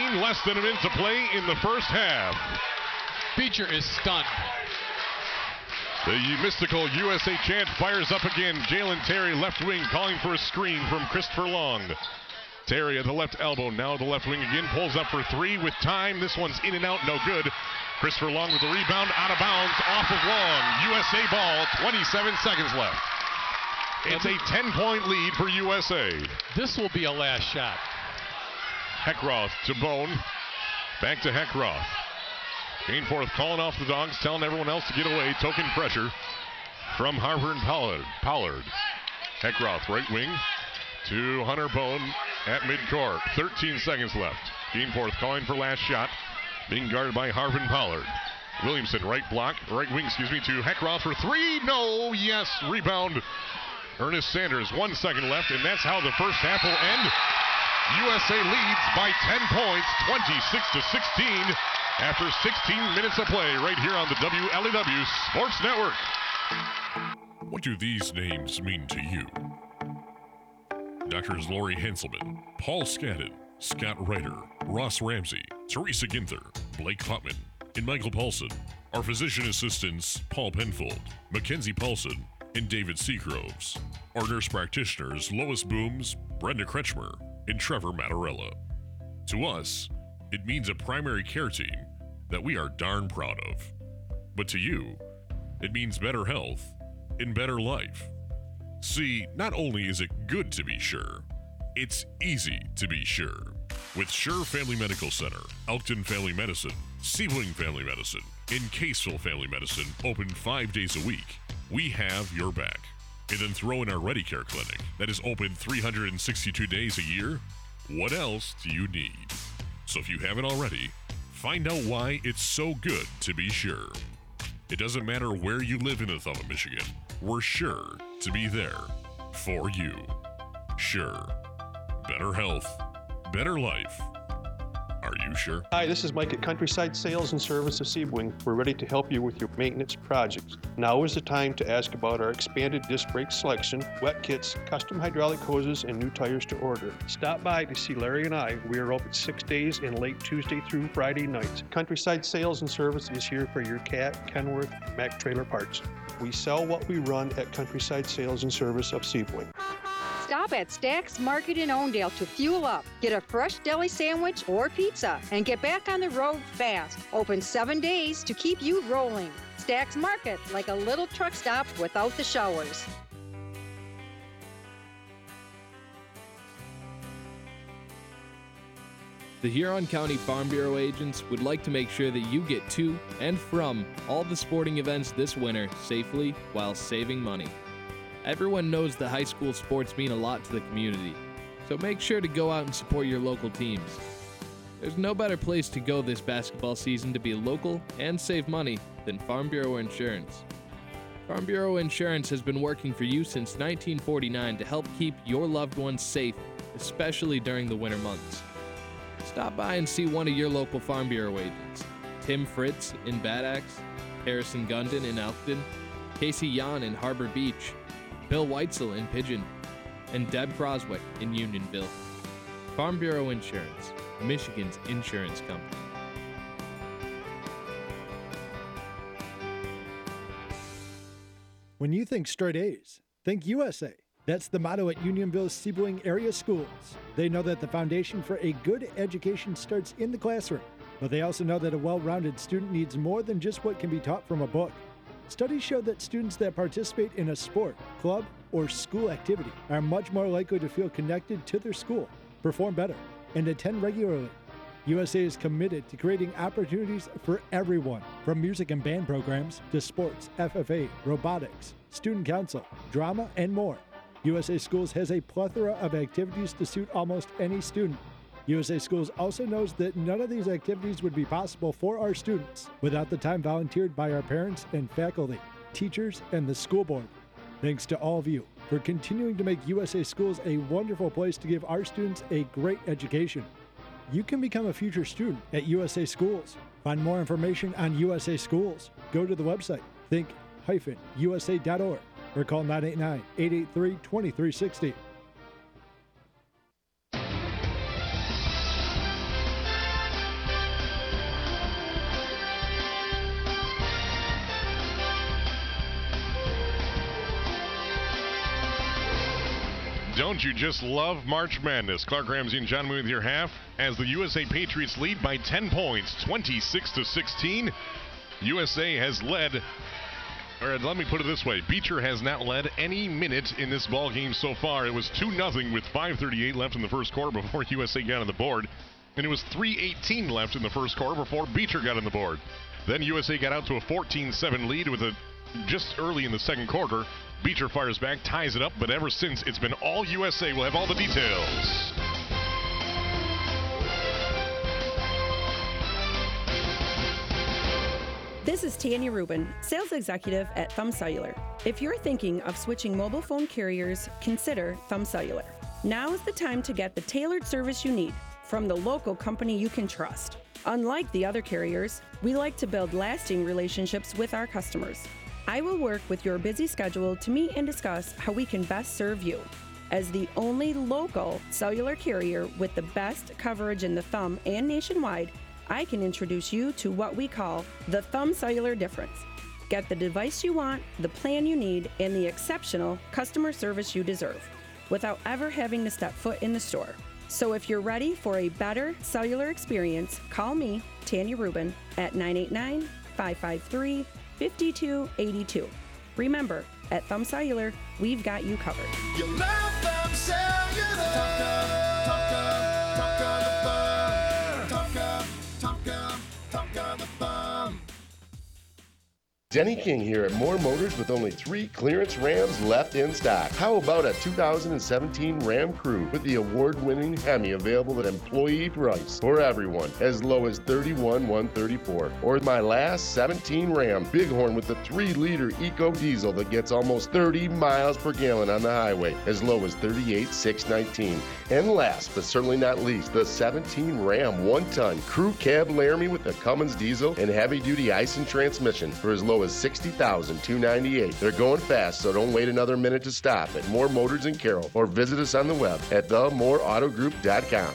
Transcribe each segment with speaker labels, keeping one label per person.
Speaker 1: game, less than a minute to play in the first half.
Speaker 2: Beecher is stunned.
Speaker 1: The mystical USA chant fires up again. Jalen Terry, left wing, calling for a screen from Christopher Long. Terry at the left elbow, now the left wing again, pulls up for three with time. This one's in and out, no good. Christopher Long with the rebound, out of bounds, off of Long. USA ball, 27 seconds left. It's a 10-point lead for USA.
Speaker 2: This will be a last shot.
Speaker 1: Heckroth to Bone. Back to Heckroth. Gainforth calling off the Dogs, telling everyone else to get away. Token pressure from Harper and Pollard. Heckroth, right wing to Hunter Bone at midcourt. 13 seconds left. Gainforth calling for last shot. Being guarded by Harper and Pollard. Williamson, right wing, to Heckroth for three. No, yes, rebound. Ernest Sanders, 1 second left, and that's how the first half will end. USA leads by 10 points, 26-16, after 16 minutes of play right here on the WLEW Sports Network.
Speaker 3: What do these names mean to you? Doctors Lori Hanselman, Paul Skadden, Scott Ryder, Ross Ramsey, Teresa Ginther, Blake Klopman, and Michael Paulson. Our physician assistants, Paul Penfold, Mackenzie Paulson, and David Seagroves. Our nurse practitioners, Lois Booms, Brenda Kretschmer, and Trevor Mattarella. To us, it means a primary care team that we are darn proud of. But to you, it means better health and better life. See, not only is it good to be sure, it's easy to be sure. With Sure Family Medical Center, Elkton Family Medicine, Sebring Family Medicine, and Caseville Family Medicine open 5 days a week, we have your back. And then throw in our Ready Care Clinic that is open 362 days a year. What else do you need? So if you haven't already, find out why it's so good to be sure. It doesn't matter where you live in the thumb of Michigan, we're sure to be there for you. Sure. Better health, better life. Are you sure?
Speaker 4: Hi, this is Mike at Countryside Sales and Service of Sebring. We're ready to help you with your maintenance projects. Now is the time to ask about our expanded disc brake selection, wet kits, custom hydraulic hoses, and new tires to order. Stop by to see Larry and I. We are open 6 days and late Tuesday through Friday nights. Countryside Sales and Service is here for your Cat, Kenworth, Mack trailer parts. We sell what we run at Countryside Sales and Service of Sebring.
Speaker 5: Stop at Stack's Market in Owendale to fuel up. Get a fresh deli sandwich or pizza and get back on the road fast. Open 7 days to keep you rolling. Stack's Market, like a little truck stop without the showers.
Speaker 6: The Huron County Farm Bureau agents would like to make sure that you get to and from all the sporting events this winter safely while saving money. Everyone knows that high school sports mean a lot to the community, so make sure to go out and support your local teams. There's no better place to go this basketball season to be local and save money than Farm Bureau Insurance. Farm Bureau Insurance has been working for you since 1949 to help keep your loved ones safe, especially during the winter months. Stop by and see one of your local Farm Bureau agents. Tim Fritz in Bad Axe, Harrison Gundon in Elkton, Casey Yan in Harbor Beach, Bill Weitzel in Pigeon, and Deb Croswick in Unionville. Farm Bureau Insurance, Michigan's insurance company.
Speaker 7: When you think straight A's, think USA. That's the motto at Unionville's Sebring area schools. They know that the foundation for a good education starts in the classroom, but they also know that a well-rounded student needs more than just what can be taught from a book. Studies show that students that participate in a sport, club, or school activity are much more likely to feel connected to their school, perform better, and attend regularly. USA is committed to creating opportunities for everyone, from music and band programs to sports, FFA, robotics, student council, drama, and more. USA Schools has a plethora of activities to suit almost any student. USA Schools also knows that none of these activities would be possible for our students without the time volunteered by our parents and faculty, teachers, and the school board. Thanks to all of you for continuing to make USA Schools a wonderful place to give our students a great education. You can become a future student at USA Schools. Find more information on USA Schools. Go to the website, think-usa.org, or call 989-883-2360.
Speaker 1: Don't you just love March Madness? Clark Ramsey and John Mooney with your half as the USA Patriots lead by 10 points, 26-16. USA has led, or let me put it this way, Beecher has not led any minute in this ball game so far. It was 2-0 with 5:38 left in the first quarter before USA got on the board, and it was 3:18 left in the first quarter before Beecher got on the board. Then USA got out to a 14-7 lead with just early in the second quarter. Beecher fires back, ties it up, but ever since it's been all USA. We'll have all the details.
Speaker 8: This is Tanya Rubin, sales executive at Thumb Cellular. If you're thinking of switching mobile phone carriers, consider Thumb Cellular. Now is the time to get the tailored service you need from the local company you can trust. Unlike the other carriers, we like to build lasting relationships with our customers. I will work with your busy schedule to meet and discuss how we can best serve you. As the only local cellular carrier with the best coverage in the Thumb and nationwide, I can introduce you to what we call the Thumb Cellular difference. Get the device you want, the plan you need, and the exceptional customer service you deserve, without ever having to step foot in the store. So if you're ready for a better cellular experience, call me, Tanya Rubin, at 989-553-5282. Remember, at Thumb Cellular, we've got you covered.
Speaker 9: You love Thumb Cellular. Tonka the Thumb.
Speaker 10: Denny King here at Moore Motors with only 3 clearance Rams left in stock. How about a 2017 Ram Crew with the award-winning Hemi available at employee price for everyone, as low as $31,134. Or my last 17 Ram Bighorn with the 3-liter Eco Diesel that gets almost 30 miles per gallon on the highway, as low as $38,619. And last but certainly not least, the 17 Ram 1-ton Crew Cab Laramie with the Cummins diesel and heavy-duty Ison transmission for as low as $60,298. They're going fast, so don't wait another minute to stop at Moore Motors in Carroll or visit us on the web at themooreautogroup.com.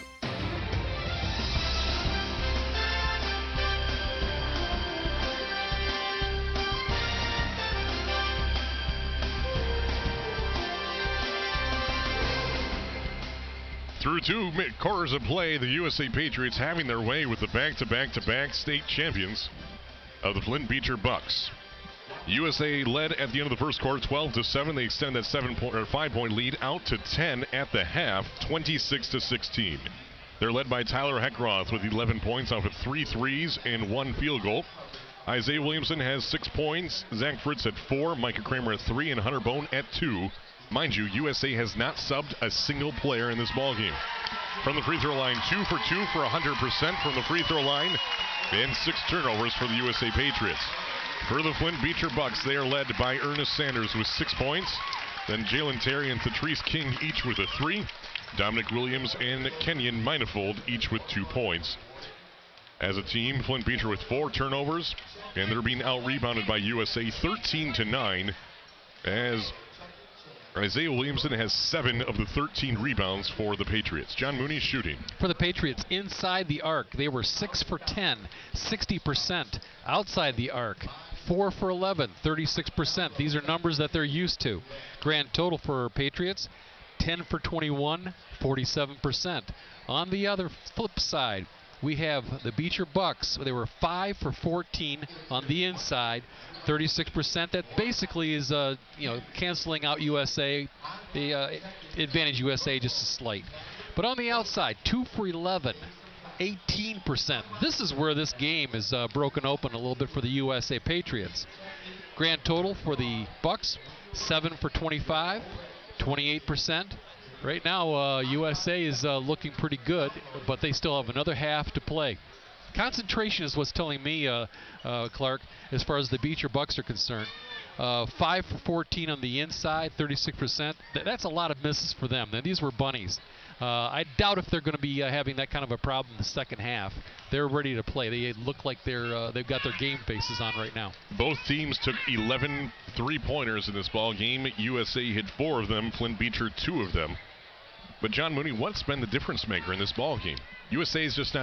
Speaker 1: Through 2 quarters of play, the USA Patriots having their way with the back-to-back-to-back state champions of the Flint Beecher Bucks. USA led at the end of the first quarter 12-7. They extend that 5-point lead out to 10 at the half, 26-16. They're led by Tyler Heckroth with 11 points off of 3 threes and 1 field goal. Isaiah Williamson has 6 points. Zach Fritz at 4, Micah Kramer at 3, and Hunter Bone at 2. Mind you, USA has not subbed a single player in this ballgame. From the free throw line, 2 for 2 for 100% from the free throw line, and 6 turnovers for the USA Patriots. For the Flint Beecher Bucks, they are led by Ernest Sanders with 6 points. Then Jalen Terry and Patrice King each with a 3. Dominic Williams and Kenyon Minefold each with 2 points. As a team, Flint Beecher with 4 turnovers, and they're being out-rebounded by USA 13-9, as Isaiah Williamson has 7 of the 13 rebounds for the Patriots. John Mooney shooting.
Speaker 2: For the Patriots, inside the arc, they were 6 for 10, 60%. Outside the arc, 4 for 11, 36%. These are numbers that they're used to. Grand total for Patriots, 10 for 21, 47%. On the other flip side, we have the Beecher Bucks. They were 5 for 14 on the inside, 36%. That basically is, canceling out USA, the advantage USA just a slight. But on the outside, 2 for 11, 18%. This is where this game is broken open a little bit for the USA Patriots. Grand total for the Bucks, 7 for 25, 28%. Right now, USA is looking pretty good, but they still have another half to play. Concentration is what's telling me, Clark, as far as the Beecher Bucks are concerned. 5 for 14 on the inside, 36%. That's a lot of misses for them. Now, these were bunnies. I doubt if they're going to be having that kind of a problem in the second half. They're ready to play. They look like they've got their game faces on right now.
Speaker 1: Both teams took 11 3-pointers in this ball game. USA hit 4 of them. Flint Beecher 2 of them. But John Mooney, what's been the difference maker in this ball game? USA is just not